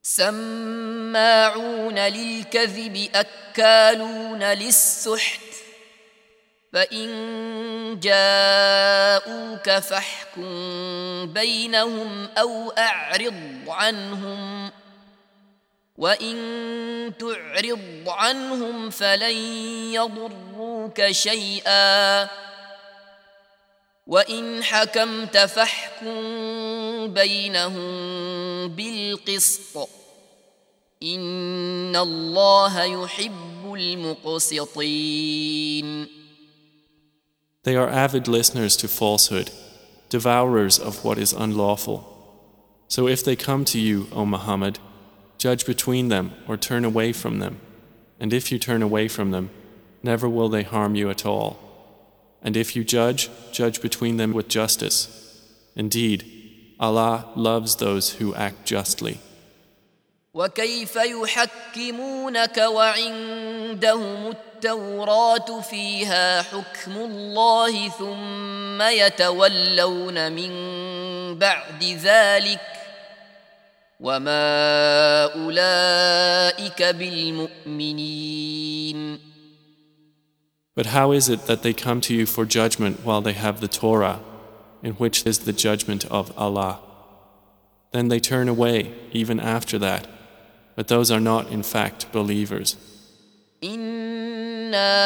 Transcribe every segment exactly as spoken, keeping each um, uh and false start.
سماعون للكذب أكالون للسحت فإن جاءوك فاحكم بينهم أو أعرض عنهم وإن تعرض عنهم فلن يضروك شيئا وإن حكمت فاحكم بينهم بالقسط إن الله يحب المقسطين. They are avid listeners to falsehood, devourers of what is unlawful. So if they come to you, O Muhammad, judge between them or turn away from them. And if you turn away from them, never will they harm you at all. And if you judge, judge between them with justice. Indeed, Allah loves those who act justly. وكيف يحكمونك وعندهم التوراة فيها حكم الله ثم يتولون من بعد ذلك وما أولئك بالمؤمنين. But how is it that they come to you for judgment while they have the Torah, in which is the judgment of Allah? Then they turn away even after that, but those are not in fact believers. إنا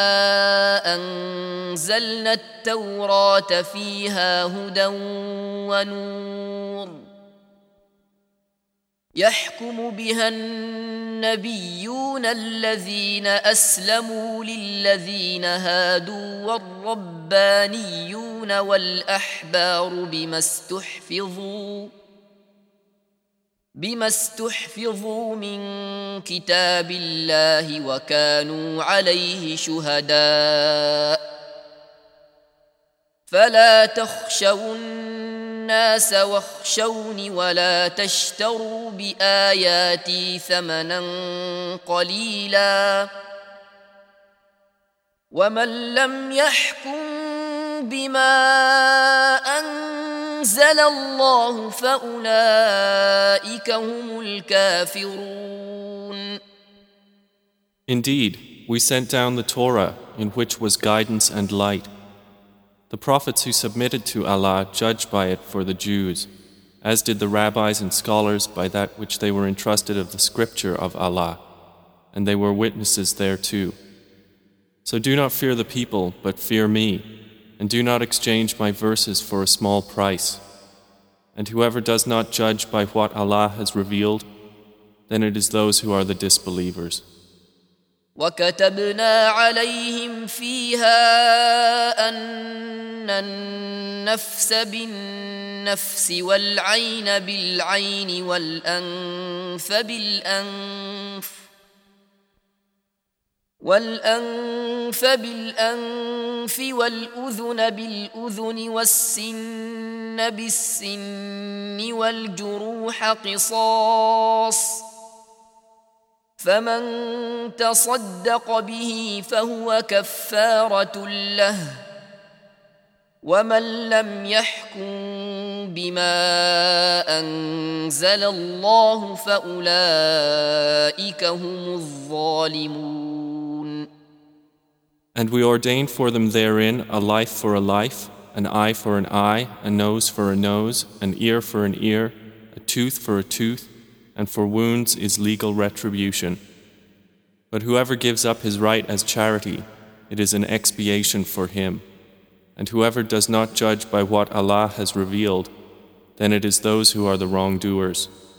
أنزلنا التوراة فيها هدى ونور يحكم بها النبيون الذين أسلموا للذين هادوا والربانيون والأحبار بما استحفظوا بما استحفظوا من كتاب الله وكانوا عليه شهداء فلا تخشوا الناس واخشوني ولا تشتروا بآياتي ثمنا قليلا ومن لم يحكم بما أنزل الله فأولئك هم الكافرون. Indeed, we sent down the Torah in which was guidance and light. The prophets who submitted to Allah judged by it for the Jews, as did the rabbis and scholars by that which they were entrusted of the scripture of Allah, and they were witnesses thereto. So do not fear the people, but fear me, and do not exchange my verses for a small price. And whoever does not judge by what Allah has revealed, then it is those who are the disbelievers. وكتبنا عليهم فيها أن النفس بالنفس والعين بالعين والأنف بالأنف والأنف بالأنف والأذن بالأذن والسن بالسن والجروح قصاص فمن تصدق به فهو كفارة له ومن لم يحكم بما أنزل الله فأولئك هم الظالمون. And we ordained for them therein a life for a life, an eye for an eye, a nose for a nose, an ear for an ear, a tooth for a tooth, and for wounds is legal retribution. But whoever gives up his right as charity, it is an expiation for him. And whoever does not judge by what Allah has revealed, then it is those who are the wrongdoers.